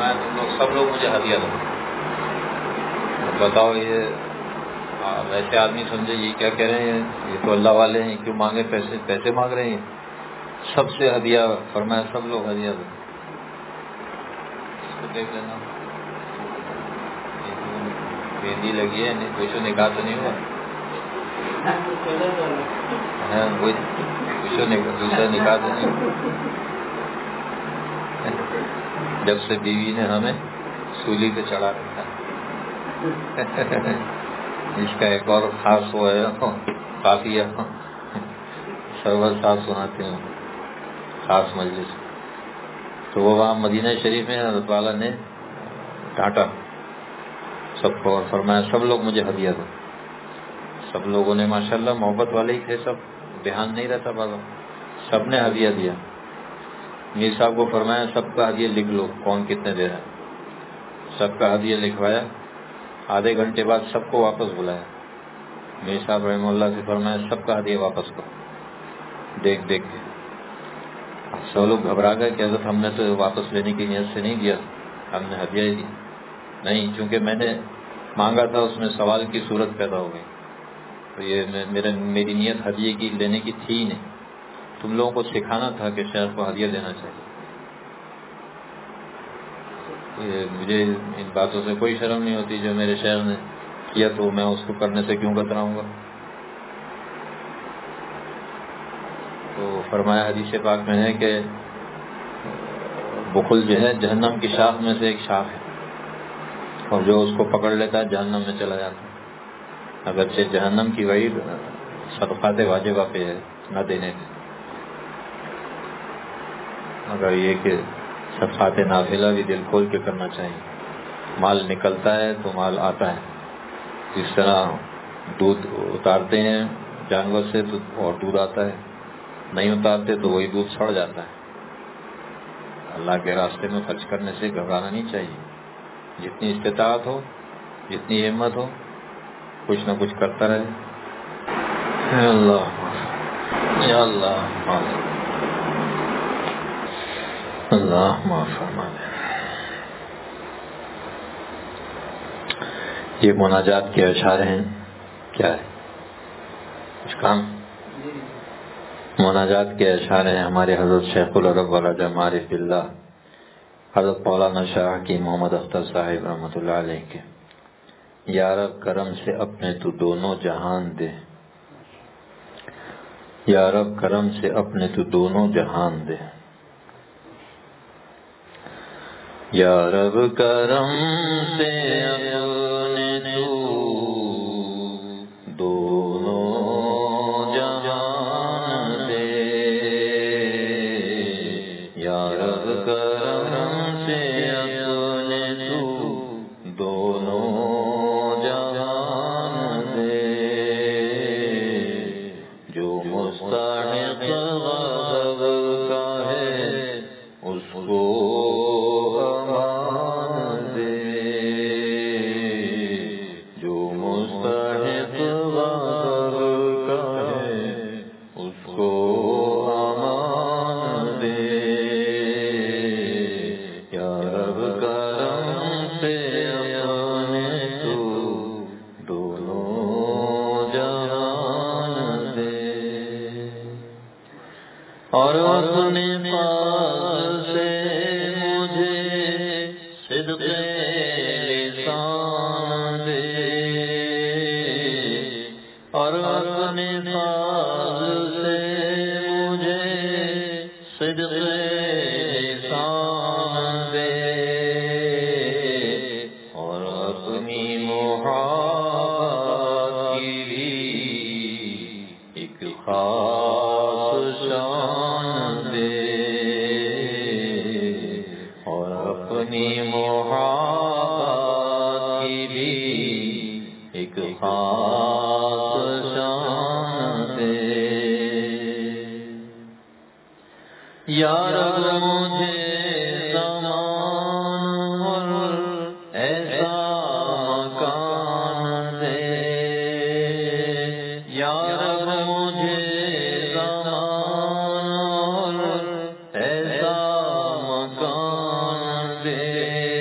فرمایا تم لوگ سب لوگ مجھے ہدیہ دو. بتاؤ یہ ویسے آدمی سمجھے یہ کیا کہہ رہے ہیں, یہ تو اللہ والے ہیں, کیوں مانگے پیسے مانگ رہے ہیں. سب سے ہدیہ فرمایا, سب لوگ ہدیہ دو. اس کو دیکھ لینا مہندی لگی ہے, نہیں کچھ نکاح تو نہیں ہوا, وہی کچھ دوسرا نکاح تو نہیں. جب سے بیوی نے ہمیں سولی پہ چڑھا رکھا, اس کا ایک اور خاص وہ ہے کافی سرور صاحب سناتے ہیں خاص مجلس. تو وہ وہاں مدینہ شریف میں حضرت والا نے ڈانٹا سب کو اور فرمایا سب لوگ مجھے ہدیہ دو. سب لوگوں نے ماشاءاللہ محبت والے ہی تھے, سب دھیان نہیں رہتا بابا, سب نے ہدیہ دیا. میر صاحب کو فرمایا سب کا ہدیہ لکھ لو کون کتنے دے رہا ہے. سب کا ہدیہ لکھوایا, آدھے گھنٹے بعد سب کو واپس بلایا. میر صاحب رحمہ اللہ سے فرمایا سب کا ہدیہ واپس کرو. دیکھ کے سب لوگ گھبرا گئے کہ حضرت ہم نے تو واپس لینے کی نیت سے نہیں دیا, ہم نے ہدیہ ہی دی. نہیں, چونکہ میں نے مانگا تھا اس میں سوال کی صورت پیدا ہو گئی, تو یہ میری نیت ہدیے کی لینے کی تھی ہی نہیں. تم لوگوں کو سکھانا تھا کہ شیخ کو ہدیہ دینا چاہیے. مجھے ان باتوں سے کوئی شرم نہیں ہوتی, جو میرے شیخ نے کیا تو میں اس کو کرنے سے کیوں کتراؤں گا. تو فرمایا حدیث پاک میں ہے کہ بخل جو ہے جہنم کی شاخ میں سے ایک شاخ ہے, اور جو اس کو پکڑ لیتا ہے جہنم میں چلا جاتا ہے. اگرچہ جہنم کی وعید صدقات واجبہ پہ ہے نہ دینے پہ, مگر یہ کہ صدقات نافلہ بھی دل کھول کے کرنا چاہیے. مال نکلتا ہے تو مال آتا ہے. جس طرح دودھ اتارتے ہیں جانور سے تو اور دودھ آتا ہے, نہیں اتارتے تو وہی دودھ سڑ جاتا ہے. اللہ کے راستے میں خرچ کرنے سے گھبرانا نہیں چاہیے. جتنی استطاعت ہو, جتنی ہمت ہو, کچھ نہ کچھ کرتا رہے. یا اللہ یا اللہ اللہ معاف فرما دے. یہ مناجات کے اشعار ہیں. کیا ہے کچھ کام؟ مناجات کے اشعار ہیں ہمارے حضرت شیخ العرب والرجا معارف باللہ حضرت مولانا شاہ کی محمد اختر صاحب رحمۃ اللہ علیہ کے. یا رب کرم سے اپنے تو دونوں جہان دے, یا رب کرم سے اپنے تو دونوں جہان دے. یا رب کرم سے اپنے تو دونوں جہان دے. یا رب کرم سے اپنے تو دونوں جہان دے. جو مستحق غضب کا ہے اس کو اور اپنے پاس سے مجھے صدق لسان دے. اور اپنے پاس سے مجھے صدق لسان دے. اور اپنی محبت کی بھی ایک خاص شان دے. اور اپنی محبت کی بھی ایک خاص شان دے. یا رب مجھے زمان اور ایسا مکان دے. یا رب مجھے زمان اور ایسا مکان دے.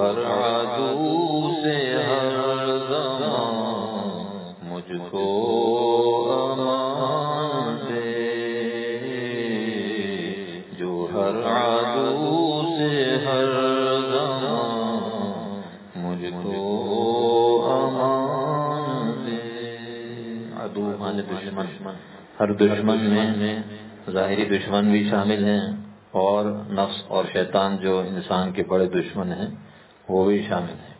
ہر عدو سے ہر زمان مجھ کو امان دے، جو ہر عدو سے ہر زمان مجھ کو امان دے۔ عدو مانے دشمن، ہر دشمن میں ظاہری دشمن بھی شامل ہیں اور نفس اور شیطان جو انسان کے بڑے دشمن ہیں وہ بھی شامل ہیں۔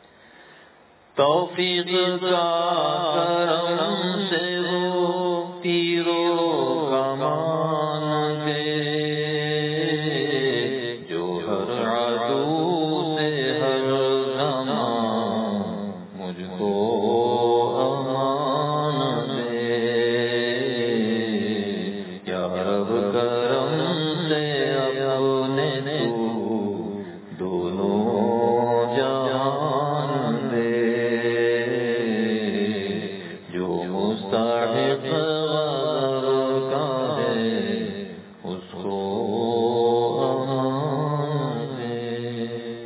توفیق کا کرم سے وہ تیروں کا مان دے، جو ہر عدو سے ہر زمان مجھ کو امان دے، یا رب کرم سے اپنے تو دونوں جہان دے، جو مستحق غضب کا ہے اس کو امان دے۔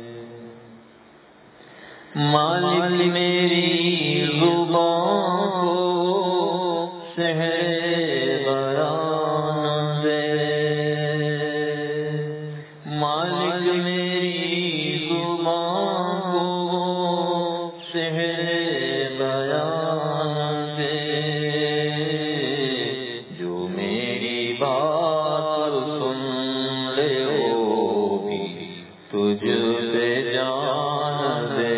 مالک میری زبان کو سحر بیان دے، مالک میری زبان کو سحر بیان دے، جو میری بات سن لے ہوگی تجھ سے جان دے،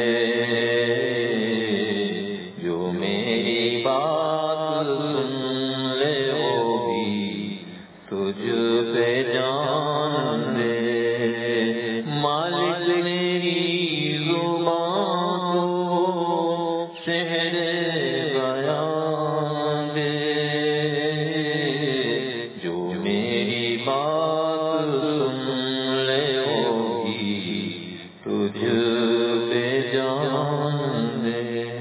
جو میری بات سن لے ہوگی تجھ سے جان دے۔ مالک میری زبان کو سحر بیان دے، جو میری بات سن لے ہوگی تجھ سے جان دے۔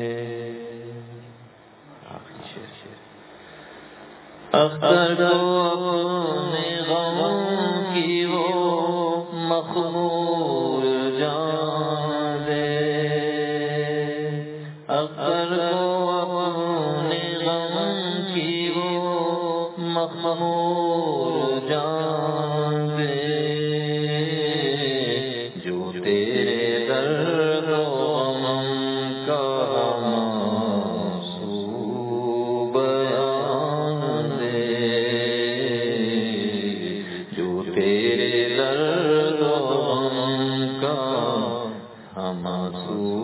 اختر کو اپنے غم کی وہ مخمور جان دے، اختر کو اپنے غم کی وہ مخمور جان دے، جو تیرے درد و غم کا بیان دے، جو تیرے درد و غم کا ہمسو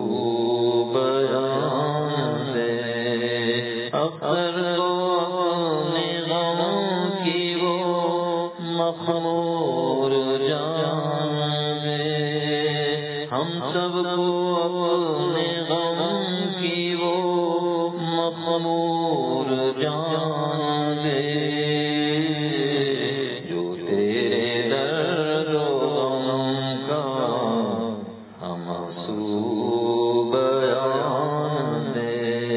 بیان دے، اختر کو اپنے غم کی وہ مخمور جان دے، ہم سب کو اپنے غم کی وہ مخمور جان دے، جو تیرے درد و غم کا ہمسو بیان دے،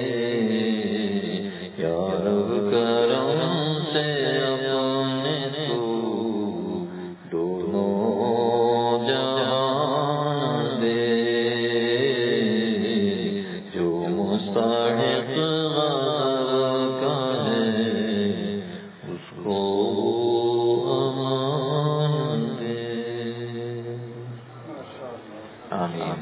یا رب کرم سے اپنے تو دونوں جہان دے، جو مستحق غضب کا ہے اس کو امان دے۔ آمین۔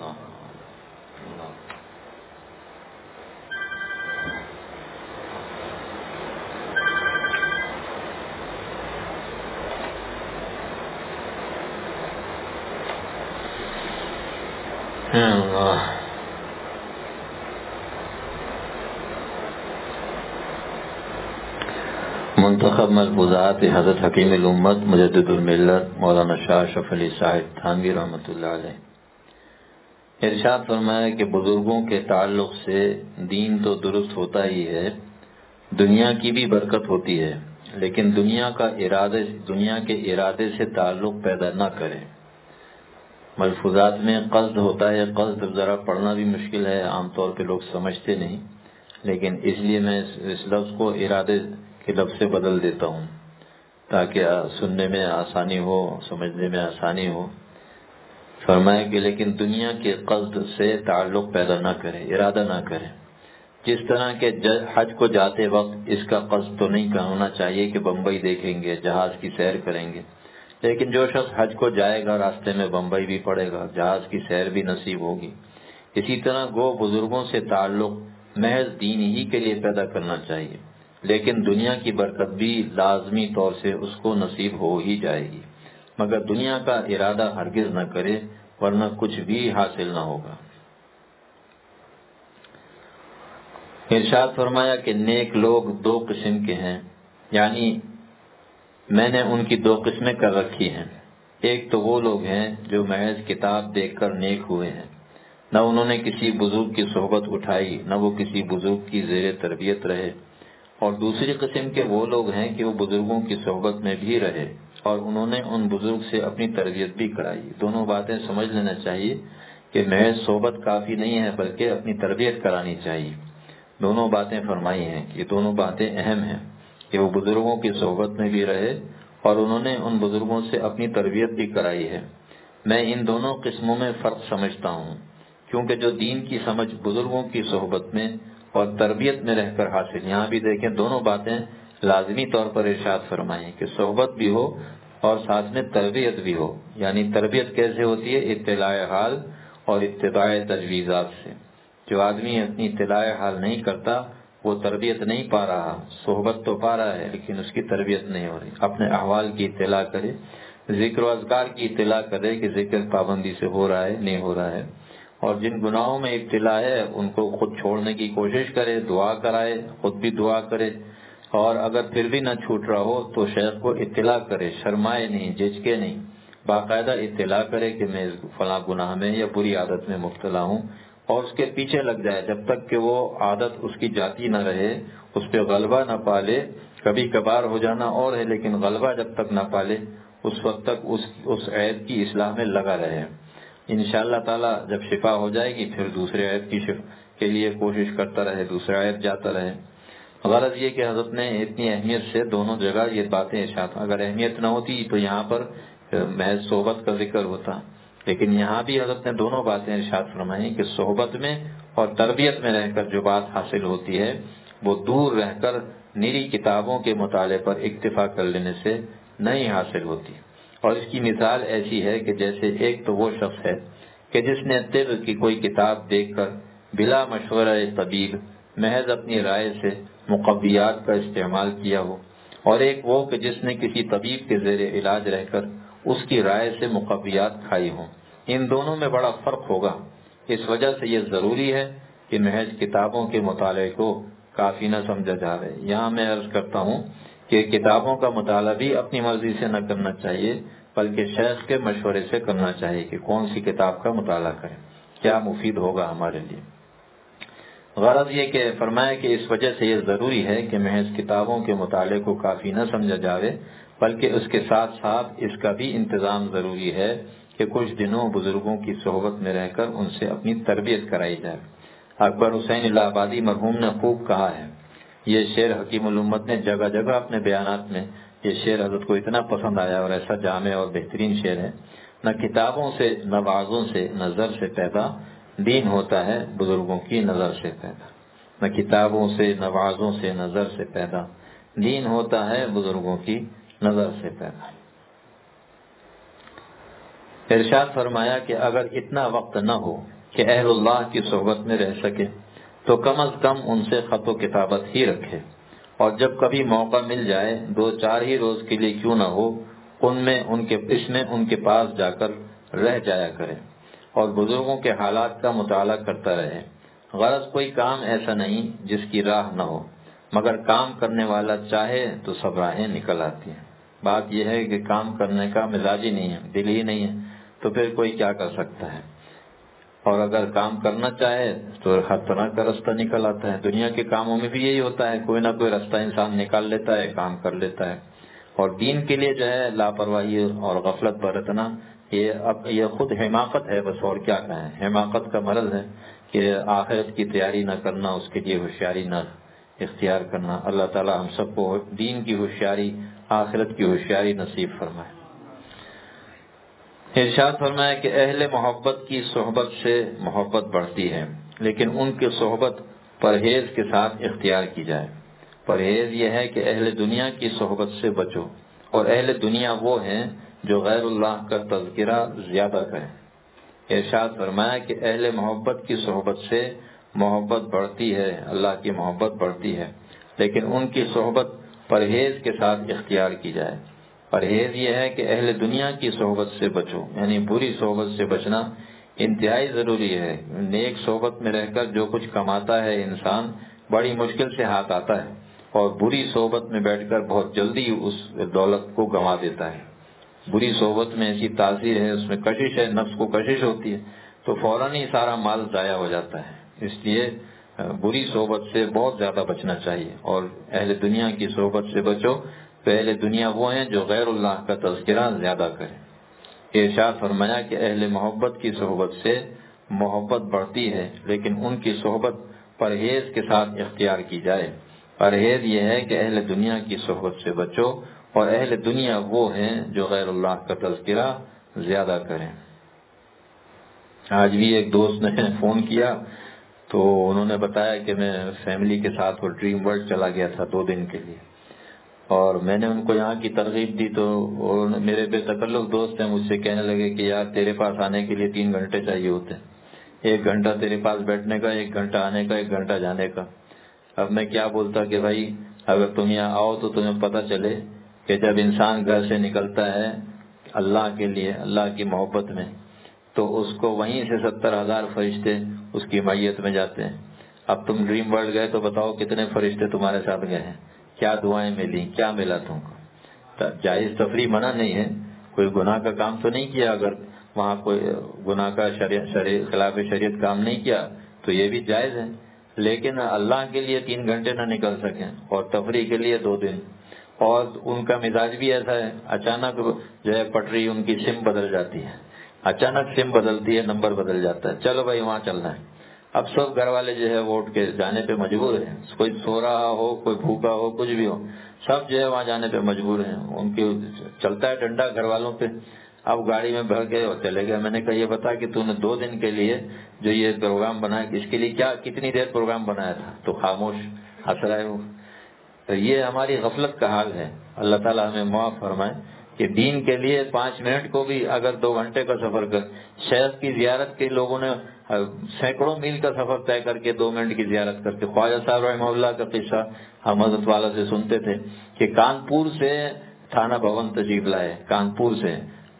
منتخب ملفوظات حضرت حکیم الامت مجدد الملت مولانا شاہ اشرف علی صاحب تھانوی رحمۃ اللہ علیہ۔ ارشاد فرمایا کہ بزرگوں کے تعلق سے دین تو درست ہوتا ہی ہے، دنیا کی بھی برکت ہوتی ہے، لیکن دنیا کے ارادے سے تعلق پیدا نہ کرے۔ ملفوظات میں قصد ہوتا ہے، قصد ذرا پڑھنا بھی مشکل ہے، عام طور پہ لوگ سمجھتے نہیں، لیکن اس لیے میں اس لفظ کو ارادے کے لفظ سے بدل دیتا ہوں تاکہ سننے میں آسانی ہو، سمجھنے میں آسانی ہو۔ فرمایا کہ لیکن دنیا کے قصد سے تعلق پیدا نہ کرے، ارادہ نہ کرے. جس طرح کہ حج کو جاتے وقت اس کا قصد تو نہیں ہونا چاہیے کہ بمبئی دیکھیں گے، جہاز کی سیر کریں گے، لیکن جو شخص حج کو جائے گا راستے میں بمبئی بھی پڑے گا، جہاز کی سیر بھی نصیب ہوگی. اسی طرح گو بزرگوں سے تعلق محض دین ہی کے لیے پیدا کرنا چاہیے، لیکن دنیا کی برکت بھی لازمی طور سے اس کو نصیب ہو ہی جائے گی، مگر دنیا کا ارادہ ہرگز نہ کرے ورنہ کچھ بھی حاصل نہ ہوگا. ارشاد فرمایا کہ نیک لوگ دو قسم کے ہیں، یعنی میں نے ان کی دو قسمیں کر رکھی ہیں. ایک تو وہ لوگ ہیں جو محض کتاب دیکھ کر نیک ہوئے ہیں، نہ انہوں نے کسی بزرگ کی صحبت اٹھائی، نہ وہ کسی بزرگ کی زیر تربیت رہے. اور دوسری قسم کے وہ لوگ ہیں کہ وہ بزرگوں کی صحبت میں بھی رہے اور انہوں نے ان بزرگ سے اپنی تربیت بھی کرائی. دونوں باتیں سمجھ لینا چاہیے کہ محض صحبت کافی نہیں ہے بلکہ اپنی تربیت کرانی چاہیے. دونوں باتیں فرمائی ہیں، یہ دونوں باتیں اہم ہیں کہ وہ بزرگوں کی صحبت میں بھی رہے اور انہوں نے ان بزرگوں سے اپنی تربیت بھی کرائی ہے. میں ان دونوں قسموں میں فرق سمجھتا ہوں، کیونکہ جو دین کی سمجھ بزرگوں کی صحبت میں اور تربیت میں رہ کر حاصل، یہاں بھی دیکھیں دونوں باتیں لازمی طور پر ارشاد فرمائی کہ صحبت بھی ہو اور ساتھ میں تربیت بھی ہو. یعنی تربیت کیسے ہوتی ہے؟ اطلاع حال اور اتباع تجویزات سے. جو آدمی اپنی اطلاع حال نہیں کرتا وہ تربیت نہیں پا رہا، صحبت تو پا رہا ہے لیکن اس کی تربیت نہیں ہو رہی. اپنے احوال کی اطلاع کرے، ذکر و اذکار کی اطلاع کرے کہ ذکر پابندی سے ہو رہا ہے نہیں ہو رہا ہے، اور جن گناہوں میں ابتلا ہے ان کو خود چھوڑنے کی کوشش کرے، دعا کرائے، خود بھی دعا کرے، اور اگر پھر بھی نہ چھوٹ رہا ہو تو شیخ کو اطلاع کرے، شرمائے نہیں، جھجکے نہیں، باقاعدہ اطلاع کرے کہ میں فلاں گناہ میں یا بری عادت میں مبتلا ہوں، اور اس کے پیچھے لگ جائے جب تک کہ وہ عادت اس کی جاتی نہ رہے، اس پہ غلبہ نہ پالے. کبھی کبھار ہو جانا اور ہے لیکن غلبہ جب تک نہ پالے اس وقت تک اس عیب کی اصلاح میں لگا رہے. انشاءاللہ تعالی جب شفا ہو جائے گی پھر دوسرے عیب کی کے لیے کوشش کرتا رہے، دوسرا عیب جاتا رہے. غرض یہ کہ حضرت نے اتنی اہمیت سے دونوں جگہ یہ باتیں ارشاد، اگر اہمیت نہ ہوتی تو یہاں پر محض صحبت کا ذکر ہوتا، لیکن یہاں بھی حضرت نے دونوں باتیں ارشاد فرمائی کہ صحبت میں اور تربیت میں رہ کر جو بات حاصل ہوتی ہے وہ دور رہ کر نیری کتابوں کے مطالعے پر اکتفا کر لینے سے نہیں حاصل ہوتی. اور اس کی مثال ایسی ہے کہ جیسے ایک تو وہ شخص ہے کہ جس نے طب کی کوئی کتاب دیکھ کر بلا مشورہ طبیب محض اپنی رائے سے مقویات کا استعمال کیا ہو، اور ایک وہ کہ جس نے کسی طبیب کے زیر علاج رہ کر اس کی رائے سے مقویات کھائی ہوں. ان دونوں میں بڑا فرق ہوگا. اس وجہ سے یہ ضروری ہے کہ محض کتابوں کے مطالعے کو کافی نہ سمجھا جائے. یہاں میں عرض کرتا ہوں کہ کتابوں کا مطالعہ بھی اپنی مرضی سے نہ کرنا چاہیے بلکہ شیخ کے مشورے سے کرنا چاہیے کہ کون سی کتاب کا مطالعہ کریں، کیا مفید ہوگا ہمارے لیے. غرض یہ کہ فرمایا کہ اس وجہ سے یہ ضروری ہے کہ محض کتابوں کے مطالعے کو کافی نہ سمجھا جائے بلکہ اس کے ساتھ ساتھ اس کا بھی انتظام ضروری ہے کہ کچھ دنوں بزرگوں کی صحبت میں رہ کر ان سے اپنی تربیت کرائی جائے. اکبر حسین الہ آبادی مرحوم نے خوب کہا ہے، یہ شعر حکیم الامت نے جگہ جگہ اپنے بیانات میں، یہ شعر حضرت کو اتنا پسند آیا اور ایسا جامع اور بہترین شعر ہے. نہ کتابوں سے نہ وعظوں سے نظر سے پیدا دین ہوتا ہے بزرگوں کی نظر سے پیدا. نہ کتابوں سے نہ وعظوں سے نظر سے پیدا دین ہوتا ہے بزرگوں کی نظر سے پیدا. ارشاد فرمایا کہ اگر اتنا وقت نہ ہو کہ اہل اللہ کی صحبت میں رہ سکے تو کم از کم ان سے خط و کتابت ہی رکھے، اور جب کبھی موقع مل جائے 2-4 ہی روز کے لیے کیوں نہ ہو اس میں ان کے پاس جا کر رہ جایا کرے اور بزرگوں کے حالات کا مطالعہ کرتا رہے. غرض کوئی کام ایسا نہیں جس کی راہ نہ ہو، مگر کام کرنے والا چاہے تو سب راہیں نکل آتی ہیں. بات یہ ہے کہ کام کرنے کا مزاج ہی نہیں ہے، دل ہی نہیں ہے، تو پھر کوئی کیا کر سکتا ہے. اور اگر کام کرنا چاہے تو ہر طرح کا رستہ نکل آتا ہے. دنیا کے کاموں میں بھی یہی ہوتا ہے، کوئی نہ کوئی رستہ انسان نکال لیتا ہے، کام کر لیتا ہے. اور دین کے لیے جو ہے لاپرواہی اور غفلت برتنا یہ خود حماقت ہے بس، اور کیا کہیں. حماقت کا مرض ہے کہ آخرت کی تیاری نہ کرنا، اس کے لیے ہوشیاری نہ اختیار کرنا. اللہ تعالی ہم سب کو دین کی ہوشیاری، آخرت کی ہوشیاری نصیب فرمائے. ارشاد فرمایا کہ اہل محبت کی صحبت سے محبت بڑھتی ہے، لیکن ان کی صحبت پرہیز کے ساتھ اختیار کی جائے۔ پرہیز یہ ہے کہ اہل دنیا کی صحبت سے بچو، اور اہل دنیا وہ ہیں جو غیر اللہ کا تذکرہ زیادہ کریں۔ ارشاد فرمایا کہ اہل محبت کی صحبت سے محبت بڑھتی ہے، اللہ کی محبت بڑھتی ہے، لیکن ان کی صحبت پرہیز کے ساتھ اختیار کی جائے۔ پرہیز یہ ہے کہ اہل دنیا کی صحبت سے بچو، یعنی بری صحبت سے بچنا انتہائی ضروری ہے۔ نیک صحبت میں رہ کر جو کچھ کماتا ہے انسان بڑی مشکل سے ہاتھ آتا ہے، اور بری صحبت میں بیٹھ کر بہت جلدی اس دولت کو گنوا دیتا ہے۔ بری صحبت میں ایسی تاثیر ہے، اس میں کشش ہے، نفس کو کشش ہوتی ہے، تو فوراً ہی سارا مال ضائع ہو جاتا ہے۔ اس لیے بری صحبت سے بہت زیادہ بچنا چاہیے، اور اہل دنیا کی صحبت سے بچو۔ تو اہل دنیا وہ ہیں جو غیر اللہ کا تذکرہ زیادہ کریں۔ ارشاد فرمایا کہ اہل محبت کی صحبت سے محبت بڑھتی ہے، لیکن ان کی صحبت پرہیز کے ساتھ اختیار کی جائے۔ پرہیز یہ ہے کہ اہل دنیا کی صحبت سے بچو، اور اہل دنیا وہ ہیں جو غیر اللہ کا تذکرہ زیادہ کریں۔ آج بھی ایک دوست نے فون کیا تو انہوں نے بتایا کہ میں فیملی کے ساتھ وہ ڈریم ورلڈ چلا گیا تھا 2 دن کے لیے، اور میں نے ان کو یہاں کی ترغیب دی تو میرے بے تکلف دوست ہیں، مجھ سے کہنے لگے کہ یار تیرے پاس آنے کے لیے 3 گھنٹے چاہیے ہوتے ہیں، 1 گھنٹہ تیرے پاس بیٹھنے کا، 1 گھنٹہ آنے کا، 1 گھنٹہ جانے کا۔ اب میں کیا بولتا کہ بھائی اگر تم یہاں آؤ تو تمہیں پتہ چلے کہ جب انسان گھر سے نکلتا ہے اللہ کے لیے، اللہ کی محبت میں، تو اس کو وہیں سے 70,000 فرشتے اس کی معیت میں جاتے ہیں۔ اب تم ڈریم ورلڈ گئے تو بتاؤ کتنے فرشتے تمہارے ساتھ گئے ہیں، کیا دعائیں ملی، کیا ملا تم کو۔ جائز تفریح منع نہیں ہے، کوئی گناہ کا کام تو نہیں کیا، اگر وہاں کوئی گناہ کا خلاف شریعت کام نہیں کیا تو یہ بھی جائز ہے، لیکن اللہ کے لیے 3 گھنٹے نہ نکل سکیں اور تفریح کے لیے 2 دن۔ اور ان کا مزاج بھی ایسا ہے، اچانک جو ہے پٹری ان کی سم بدل جاتی ہے، اچانک سم بدلتی ہے، نمبر بدل جاتا ہے، چلو بھائی وہاں چلنا ہے۔ اب سب گھر والے جو ہے وہ اٹھ کے جانے پہ مجبور ہیں، کوئی سو رہا ہو، کوئی بھوکا ہو، کچھ بھی ہو، سب جو ہے وہاں جانے پہ مجبور ہیں۔ ان کی چلتا ہے ڈنڈا گھر والوں پہ۔ اب گاڑی میں بھر کے اور چلے گئے۔ میں نے کہا یہ بتا کہ تو نے 2 دن کے لیے جو یہ پروگرام بنایا، اس کے لیے کتنی دیر پروگرام بنایا تھا؟ تو خاموش ہنس رہا ہے وہ۔ تو یہ ہماری غفلت کا حال ہے۔ اللہ تعالیٰ ہمیں معاف فرمائے کہ دین کے لیے 5 منٹ کو بھی اگر 2 گھنٹے کا سفر کر، شیخ کی زیارت کے لوگوں نے سینکڑوں میل کا سفر طے کر کے 2 منٹ کی زیارت کرتے۔ خواجہ صاحب رحمہ اللہ کا قصہ ہم حضرت والا سے سنتے تھے کہ کانپور سے تھانہ بھون تشریف لائے، کانپور سے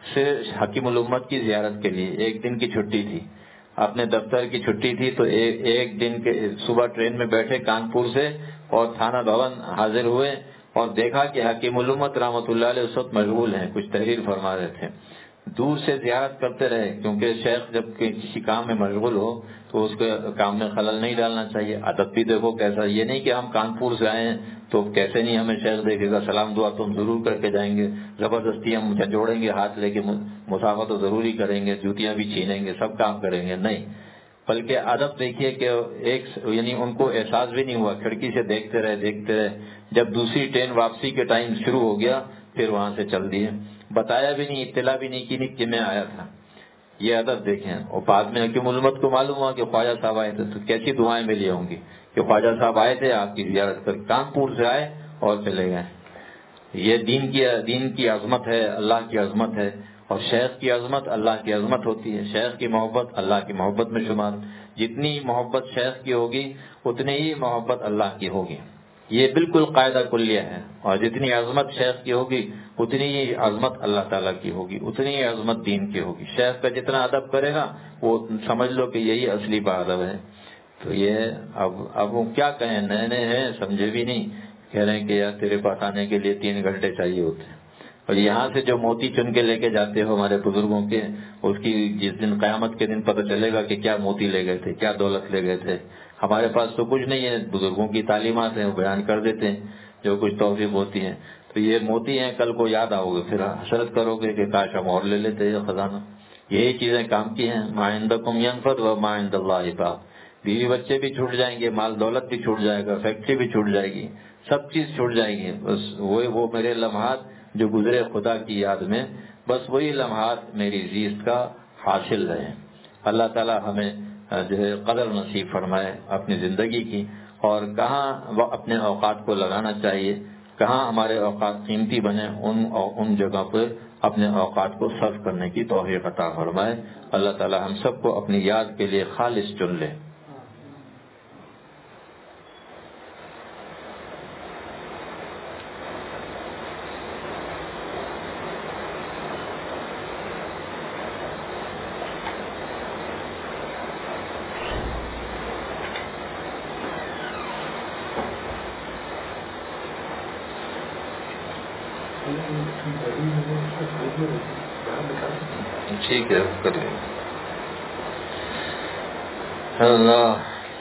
حکیم الامت کی زیارت کے لیے، 1 دن کی چھٹی تھی، اپنے دفتر کی چھٹی تھی، تو 1 دن کے صبح ٹرین میں بیٹھے کانپور سے اور تھانہ بھون حاضر ہوئے، اور دیکھا کہ حکیم الامت رحمۃ اللہ علیہ اس وقت مشغول ہیں، کچھ تحریر فرما رہے تھے۔ دور سے زیارت کرتے رہے، کیونکہ شیخ جب کسی کام میں مشغول ہو تو اس کے کام میں خلل نہیں ڈالنا چاہیے۔ ادب بھی دیکھو کیسا، یہ نہیں کہ ہم کانپور سے آئے ہیں تو کیسے نہیں ہمیں شیخ دیکھے گا، سلام دعا تو ہم ضرور کر کے جائیں گے، زبردستی ہم جوڑیں گے ہاتھ لے کے، مسافہ تو ضروری کریں گے، جوتیاں بھی چھینیں گے، سب کام کریں گے، نہیں، بلکہ ادب دیکھیے کہ یعنی ان کو احساس بھی نہیں ہوا، کھڑکی سے دیکھتے رہے۔ جب دوسری ٹرین واپسی کے ٹائم شروع ہو گیا پھر وہاں سے چل دیے، بتایا بھی نہیں، اطلاع بھی نہیں کی کہ میں آیا تھا۔ یہ ادب دیکھیں۔ اور بعد میں حکیم الامت کو معلوم ہوا کہ خواجہ صاحب آئے تھے، تو کیسی دعائیں ملی ہوں گی کہ خواجہ صاحب آئے تھے آپ کی زیارت کر، کانپور سے آئے اور چلے گئے۔ یہ دین کی عظمت ہے، اللہ کی عظمت ہے، اور شیخ کی عظمت اللہ کی عظمت ہوتی ہے، شیخ کی محبت اللہ کی محبت میں شمار۔ جتنی محبت شیخ کی ہوگی اتنی ہی محبت اللہ کی ہوگی، یہ بالکل قاعدہ کلیہ ہے۔ اور جتنی عظمت شیخ کی ہوگی اتنی ہی عظمت اللہ تعالیٰ کی ہوگی، اتنی ہی عظمت دین کی ہوگی۔ شیخ کا جتنا ادب کرے گا وہ سمجھ لو کہ یہی اصلی ادب ہے۔ تو یہ اب وہ کیا کہیں، نئے نئے ہیں، سمجھے بھی نہیں، کہہ رہے ہیں کہ یار تیرے پاس آنے کے لیے 3 گھنٹے چاہیے ہوتے ہیں۔ اور یہاں سے جو موتی چن کے لے کے جاتے ہو ہمارے بزرگوں کے، اس کی جس دن قیامت کے دن پتہ چلے گا کہ کیا موتی لے گئے تھے، کیا دولت لے گئے تھے۔ ہمارے پاس تو کچھ نہیں ہے، بزرگوں کی تعلیمات ہیں، وہ بیان کر دیتے ہیں جو کچھ توفیق ہوتی ہے۔ تو یہ موتی ہیں، کل کو یاد آؤ گے، پھر حسرت کرو گے کہ کاش ہم اور لے لیتے یہ خزانہ۔ یہی چیزیں کام کی ہیں، ما عندکم ینفد و ما عند اللہ باق۔ بیوی بچے بھی چھوٹ جائیں گے، مال دولت بھی چھوٹ جائے گا، فیکٹری بھی چھوٹ جائے گی، سب چیز چھوٹ جائے گی، بس وہ میرے لمحات جو گزرے خدا کی یاد میں، بس وہی لمحات میری زیست کا حاصل رہے۔ اللہ تعالی ہمیں جو ہے قدر نصیب فرمائے اپنی زندگی کی، اور کہاں اپنے اوقات کو لگانا چاہیے، کہاں ہمارے اوقات قیمتی بنے، ان جگہ پر اپنے اوقات کو صرف کرنے کی توفیق عطا فرمائے۔ اللہ تعالی ہم سب کو اپنی یاد کے لیے خالص چن لے۔ ٹھیک ہے، کر لیں۔ اللہ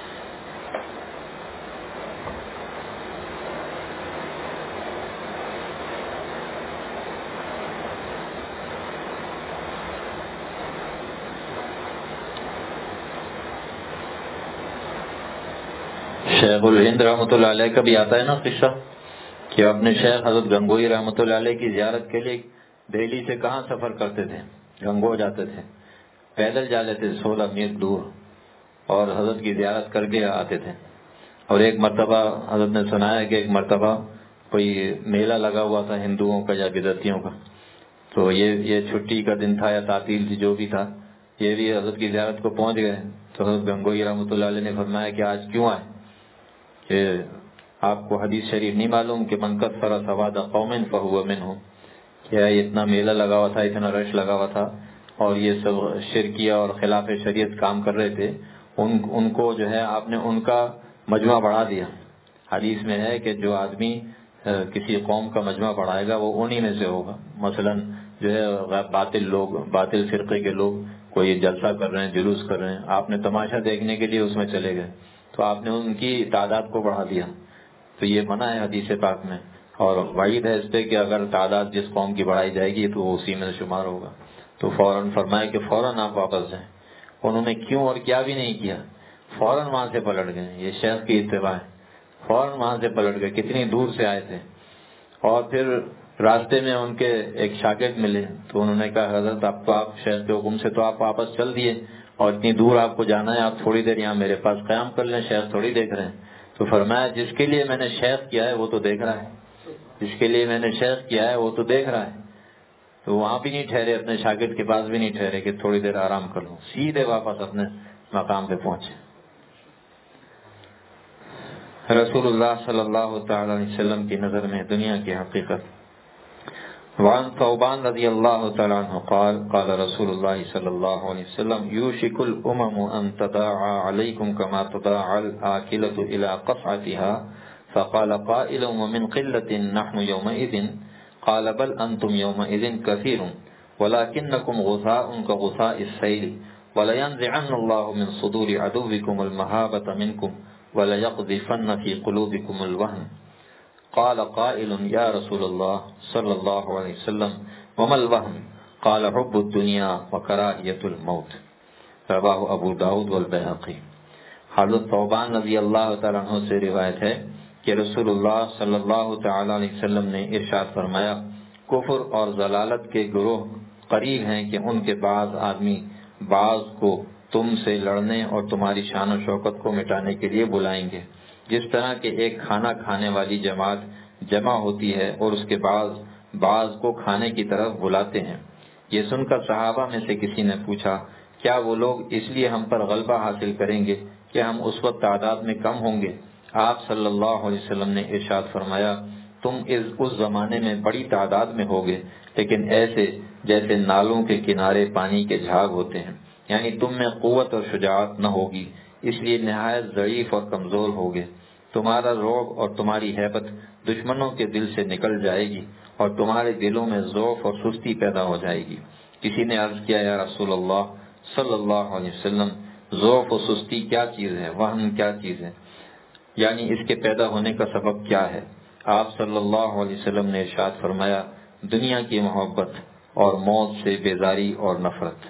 شیخ الہند رحمۃ اللہ علیہ کا بھی آتا ہے نا قصہ کہ اپنے شیخ حضرت گنگوئی رحمۃ اللہ علیہ کی زیارت کے لیے دہلی سے کہاں سفر کرتے تھے، گنگو جاتے تھے، پیدل جا لیتے 16 میل دور، اور حضرت کی زیارت کر کے آتے تھے۔ اور ایک مرتبہ حضرت نے سنایا کہ ایک مرتبہ کوئی میلہ لگا ہوا تھا ہندوؤں کا یا بدعتیوں کا، تو یہ چھٹی کا دن تھا یا تعطیل تھی، جو بھی تھا، یہ بھی حضرت کی زیارت کو پہنچ گئے۔ تو حضرت گنگوئی رحمۃ اللہ علیہ نے فرمایا کہ آج کیوں آئے، کہ آپ کو حدیث شریف نہیں معلوم کہ من کثر سواد قوم فہو منہم، کیا اتنا میلہ لگا ہوا تھا، اتنا رش لگا ہوا تھا، اور یہ سب شرکیہ اور خلاف شریعت کام کر رہے تھے، ان کو جو ہے آپ نے ان کا مجمع بڑھا دیا۔ حدیث میں ہے کہ جو آدمی کسی قوم کا مجمع بڑھائے گا وہ انہی میں سے ہوگا۔ مثلا جو ہے باطل لوگ، باطل فرقے کے لوگ کوئی جلسہ کر رہے ہیں، جلوس کر رہے ہیں، آپ نے تماشا دیکھنے کے لیے اس میں چلے گئے تو آپ نے ان کی تعداد کو بڑھا دیا، تو یہ منع ہے حدیث پاک میں، اور وعید ہے اس پہ کہ اگر تعداد جس قوم کی بڑھائی جائے گی تو وہ اسی میں شمار ہوگا۔ تو فوراً فرمایا کہ فوراً آپ واپس جائیں۔ انہوں نے کیوں اور کیا بھی نہیں کیا، فوراً وہاں سے پلٹ گئے۔ یہ شیخ کی اتباع ہے، فوراً وہاں سے پلٹ گئے، کتنی دور سے آئے تھے۔ اور پھر راستے میں ان کے ایک شاگرد ملے تو انہوں نے کہا حضرت اب تو آپ شیخ کے حکم سے تو آپ واپس چل دیے، اور اتنی دور آپ کو جانا ہے، آپ تھوڑی دیر یہاں میرے پاس قیام کر لیں، شیخ تھوڑی دیکھ رہے ہیں۔ تو فرمایا جس کے لیے میں نے شیخ کیا ہے وہ تو دیکھ رہا ہے، جس کے لیے میں نے شیخ کیا ہے وہ تو دیکھ رہا ہے۔ تو وہاں بھی نہیں ٹھہرے، اپنے شاگرد کے پاس بھی نہیں ٹھہرے کہ تھوڑی دیر آرام کر لوں، سیدھے واپس اپنے مقام پہ پہنچے۔ رسول اللہ صلی اللہ تعالی علیہ وسلم کی نظر میں دنیا کی حقیقت۔ وعن ثوبان رضی اللہ تعالی عنہ قال قال رسول اللہ صلی اللہ علیہ وسلم یوشک الامم ان تداعى علیکم کما تداعى الآکلة الى قصعتها فقال قائل ومن قلة نحن يومئذ قال بل انتم يومئذ كثير ولكنكم غثاء كغثاء السيل ولينزعن الله من صدور عدوكم المهابة منكم وَلَيَقْذِفَنَّ فِي قُلُوبِكُمُ الْوَهْنَ قَالَ قَائِلٌ يَا رَسُولَ اللَّهِ صلی اللہ علیہ وسلم وَمَا الْوَهْنُ قَالَ حُبُّ الدُّنْيَا وَكَرَاهِيَةُ الْمَوْتِ رواہ ابو داؤد والبیہقی۔ حضرت ثوبان رضی اللہ تعالیٰ عنہ سے روایت ہے کہ رسول اللہ صلی اللہ تعالیٰ علیہ وسلم نے ارشاد فرمایا کفر اور ضلالت کے گروہ قریب ہیں کہ ان کے بعض آدمی بعض کو تم سے لڑنے اور تمہاری شان و شوکت کو مٹانے کے لیے بلائیں گے، جس طرح کہ ایک کھانا کھانے والی جماعت جمع ہوتی ہے اور اس کے بعض کو کھانے کی طرف بلاتے ہیں۔ یہ سن کر صحابہ میں سے کسی نے پوچھا کیا وہ لوگ اس لیے ہم پر غلبہ حاصل کریں گے کہ ہم اس وقت تعداد میں کم ہوں گے؟ آپ صلی اللہ علیہ وسلم نے ارشاد فرمایا تم اس زمانے میں بڑی تعداد میں ہوگے، لیکن ایسے جیسے نالوں کے کنارے پانی کے جھاگ ہوتے ہیں، یعنی تم میں قوت اور شجاعت نہ ہوگی، اس لیے نہایت ضعیف اور کمزور ہوگے۔ تمہارا رعب اور تمہاری ہیبت دشمنوں کے دل سے نکل جائے گی اور تمہارے دلوں میں ذوف اور سستی پیدا ہو جائے گی۔ کسی نے عرض کیا یا رسول اللہ صلی اللہ علیہ وسلم ذوف و سستی کیا چیز ہے، وہن کیا چیز ہے، یعنی اس کے پیدا ہونے کا سبب کیا ہے؟ آپ صلی اللہ علیہ وسلم نے ارشاد فرمایا دنیا کی محبت اور موت سے بیزاری اور نفرت۔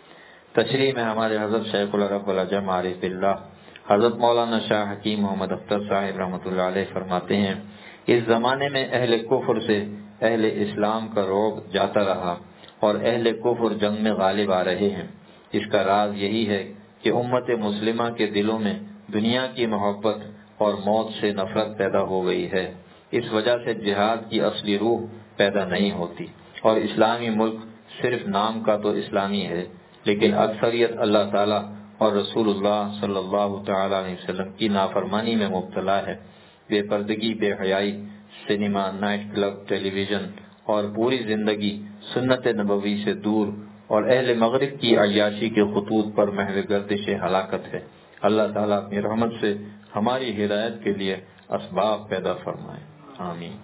تشریح میں ہمارے حضرت شیخ العرب والعجم عارف باللہ حضرت مولانا شاہ حکیم محمد اختر صاحب رحمۃ اللہ علیہ فرماتے ہیں اس زمانے میں اہل کفر سے اہل اسلام کا رعب جاتا رہا اور اہل کفر جنگ میں غالب آ رہے ہیں۔ اس کا راز یہی ہے کہ امت مسلمہ کے دلوں میں دنیا کی محبت اور موت سے نفرت پیدا ہو گئی ہے۔ اس وجہ سے جہاد کی اصلی روح پیدا نہیں ہوتی، اور اسلامی ملک صرف نام کا تو اسلامی ہے، لیکن اکثریت اللہ تعالیٰ اور رسول اللہ صلی اللہ تعالی علیہ وسلم کی نافرمانی میں مبتلا ہے۔ بے پردگی، بے حیائی، cinema, night club, television اور پوری زندگی سنت نبوی سے دور، اور اہل مغرب کی عیاشی کے خطوط پر محو گردش ہلاکت ہے۔ اللہ تعالیٰ اپنی رحمت سے ہماری ہدایت کے لیے اسباب پیدا فرمائے، آمین۔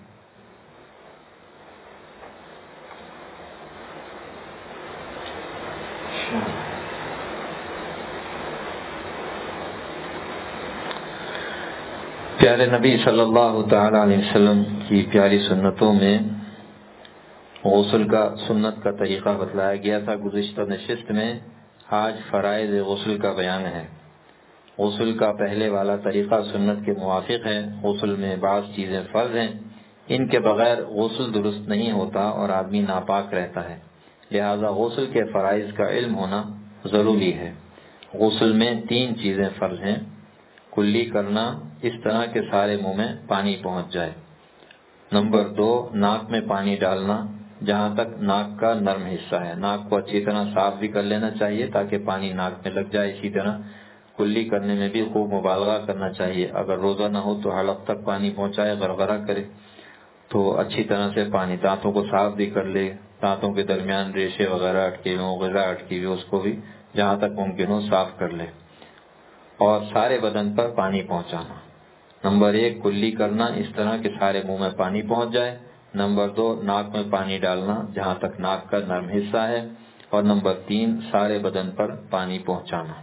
پیارے نبی صلی اللہ تعالی علیہ وسلم کی پیاری سنتوں میں غسل کا سنت کا طریقہ بتلایا گیا تھا گزشتہ نشست میں۔ آج فرائض غسل کا بیان ہے۔ غسل کا پہلے والا طریقہ سنت کے موافق ہے۔ غسل میں بعض چیزیں فرض ہیں، ان کے بغیر غسل درست نہیں ہوتا اور آدمی ناپاک رہتا ہے، لہذا غسل کے فرائض کا علم ہونا ضروری ہے۔ غسل میں 3 چیزیں فرض ہیں۔ کلی کرنا، اس طرح کہ سارے منہ میں پانی پہنچ جائے۔ نمبر 2، ناک میں پانی ڈالنا جہاں تک ناک کا نرم حصہ ہے۔ ناک کو اچھی طرح صاف بھی کر لینا چاہیے تاکہ پانی ناک میں لگ جائے۔ اسی طرح کلی کرنے میں بھی خوب مبالغہ کرنا چاہیے۔ اگر روزہ نہ ہو تو حلق تک پانی پہنچائے، غرغرہ کرے تو اچھی طرح سے پانی، دانتوں کو صاف بھی کر لے، دانتوں کے درمیان ریشے وغیرہ اٹکی ہوئے، غذا اٹکی ہوئی، اس کو بھی جہاں تک ممکن ہو صاف کر لے، اور سارے بدن پر پانی پہنچانا۔ نمبر 1 کلی کرنا، اس طرح کہ سارے منہ میں پانی پہنچ جائے۔ نمبر 2 ناک میں پانی ڈالنا جہاں تک ناک کا نرم حصہ ہے، اور نمبر 3 سارے بدن پر پانی پہنچانا۔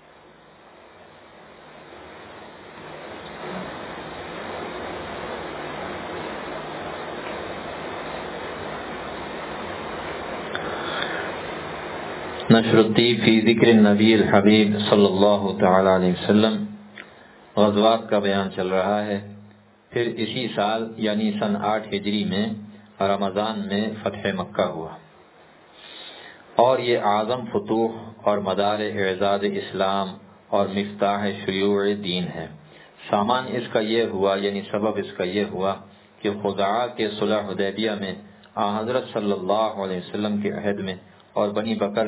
نشر الطیب فی ذکر النبی الحبیب صلی اللہ تعالی علیہ وسلم، غزوات کا بیان چل رہا ہے۔ پھر اسی سال یعنی سن 8 ہجری میں رمضان میں فتح مکہ ہوا، اور یہ اعظم فتوح اور مدار اعزاز اسلام اور مفتاح شیوع دین ہے۔ سامان اس کا یہ ہوا، یعنی سبب اس کا یہ ہوا کہ خزاعہ کے صلح حدیبیہ میں حضرت صلی اللہ علیہ وسلم کے عہد میں اور بنی بکر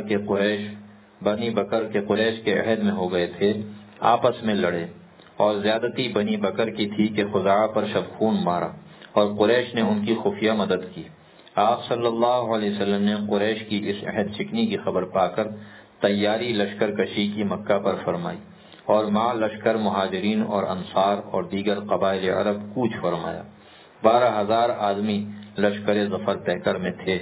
کے قریش کے عہد میں ہو گئے تھے، آپس میں لڑے، اور زیادتی بنی بکر کی تھی کہ خزاعہ پر شبخون مارا، اور قریش نے ان کی خفیہ مدد کی۔ آپ صلی اللہ علیہ وسلم نے قریش کی اس عہد شکنی کی خبر پا کر تیاری لشکر کشی کی مکہ پر فرمائی، اور مع لشکر مہاجرین اور انصار اور دیگر قبائل عرب کوچ فرمایا۔ 12,000 آدمی لشکر ظفر پیکر میں تھے۔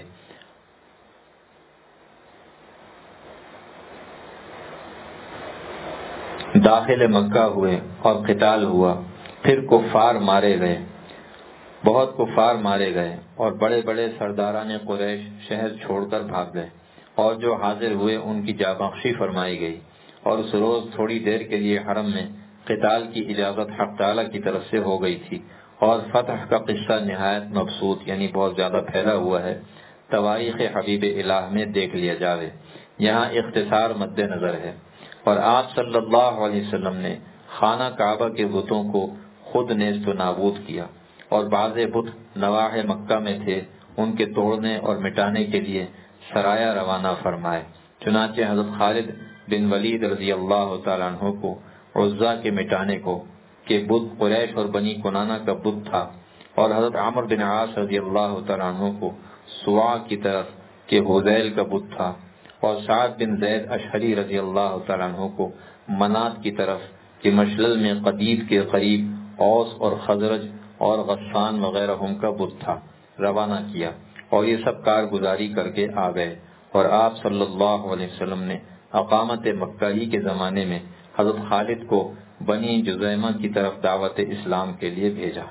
داخل مکہ ہوئے اور قتال ہوا، پھر کفار مارے گئے، بہت کفار مارے گئے، اور بڑے بڑے سرداران قریش شہر چھوڑ کر بھاگ گئے، اور جو حاضر ہوئے ان کی جابخشی فرمائی گئی، اور اس روز تھوڑی دیر کے لیے حرم میں قتال کی اجازت حق تعالیٰ کی طرف سے ہو گئی تھی، اور فتح کا قصہ نہایت مبسوط یعنی بہت زیادہ پھیلا ہوا ہے، تواریخ حبیب الہ میں دیکھ لیا جاوے، یہاں اختصار مد نظر ہے۔ اور آپ صلی اللہ علیہ وسلم نے خانہ کعبہ کے بتوں کو خود نیست و نابود کیا، اور بعض بت نواح مکہ میں تھے، ان کے توڑنے اور مٹانے کے لیے سرایہ روانہ فرمائے۔ چنانچہ حضرت خالد بن ولید رضی اللہ تعالیٰ عنہ کو عزا کے مٹانے کو کہ بت قریش اور بنی کنانہ کا بت تھا، اور حضرت عمرو بن عاص رضی اللہ تعالیٰ عنہ کو سوا کی طرف کہ حذیل کا بت تھا، اور سعد بن زید اشعری رضی اللہ تعالیٰ عنہ کو منات کی طرف کہ مشلل میں قدید کے قریب اوس اور خزرج اور غسان وغیرہ ہم کا بت تھا، روانہ کیا، اور یہ سب کارگزاری کر کے آ گئے۔ اور آپ صلی اللہ علیہ وسلم نے اقامت مکہ ہی کے زمانے میں حضرت خالد کو بنی جزیمہ کی طرف دعوت اسلام کے لیے بھیجا۔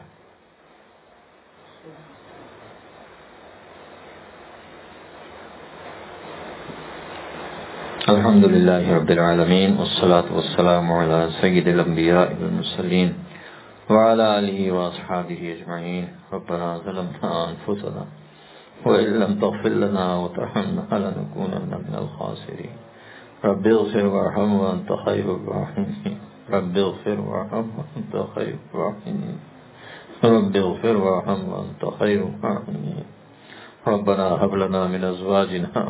الحمد للہ رب العالمین، والصلاة والسلام علی سید الانبیاء والمرسلین وعلى آلہ واصحابہ اجمعین۔ ربنا ظلمنا انفسنا وإن لم تغفر لنا وترحمنا لنكونن من الخاسرين رب اغفر وارحم وأنت خير الراحمين رب اغفر وارحم وأنت خير الراحمين رب اغفر وارحم وأنت خير الراحمين ربنا هب لنا من أزواجنا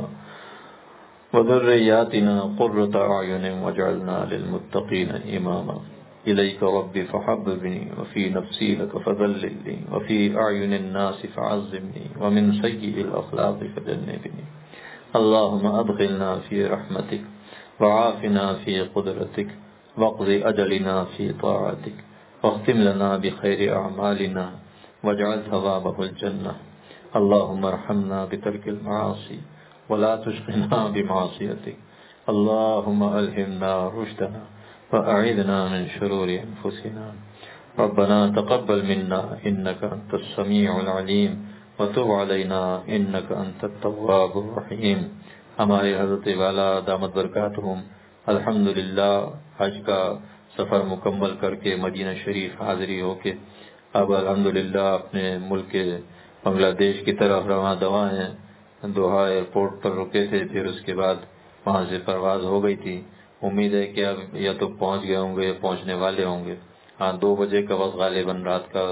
وذرياتنا قرة أعين واجعلنا للمتقين إماما إليك ربي فحببني وفي نفسي لك فذللني وفي أعين الناس فعظمني ومن سيئ الأخلاق فجنبني اللهم أدخلنا في رحمتك وعافنا في قدرتك واقض أجلنا في طاعتك واختم لنا بخير أعمالنا واجعل ثوابه الجنة اللهم ارحمنا بترك المعاصي ولا تشغلنا بمعصيتك اللهم ألهمنا رشدنا وأعذنا من شرور أنفسنا ربنا تقبل منا إنك أنت السميع العليم وتب علينا إنك أنت التواب الرحيم ہمارے حضرت والا دامت برکاتہم الحمدللہ حج کا سفر مکمل کر کے مدینہ شریف حاضری ہو کے اب الحمدللہ اپنے ملک کے بنگلہ دیش کی طرف رواں دواں ہیں دوحہ ایئرپورٹ پر رکے تھے پھر اس کے بعد وہاں سے پرواز ہو گئی تھی امید ہے کہ اب یا تو پہنچ گئے ہوں گے یا پہنچنے والے ہوں گے 2 بجے کا وقت غالباً رات کا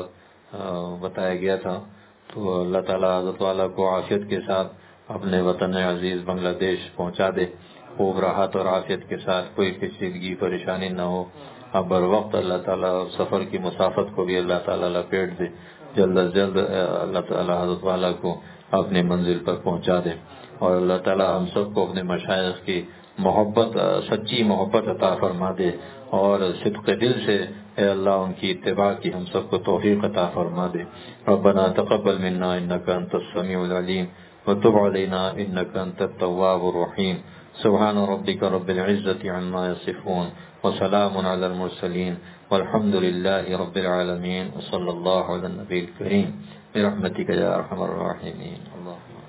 بتایا گیا تھا تو اللہ تعالیٰ حضرت والا کو عافیت کے ساتھ اپنے وطن عزیز بنگلہ دیش پہنچا دے خوب راحت اور عافیت کے ساتھ کوئی پیچیدگی پریشانی نہ ہو اب بر وقت اللہ تعالیٰ سفر کی مسافت کو بھی اللہ تعالیٰ لپیٹ دے جلد از جلد اللہ تعالیٰ حضرت والا کو اپنی منزل پر پہنچا دے اور اللہ تعالیٰ ہم سب کو اپنے مشائخ کی محبت سچی محبت عطا فرما دے اور صدق دل سے اے اللہ ان کی اتباع کی ہم سب کو توفیق عطا فرما دے ربنا تقبل منا انك انت السميع العليم وتب علينا انك انت التواب الرحيم سبحان ربك رب العزة عما يصفون وسلام على المرسلين والحمد لله رب العالمين وصلى الله على النبي الكريم برحمتك يا ارحم الراحمين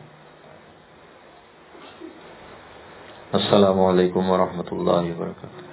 السلام علیکم ورحمۃ اللہ وبرکاتہ.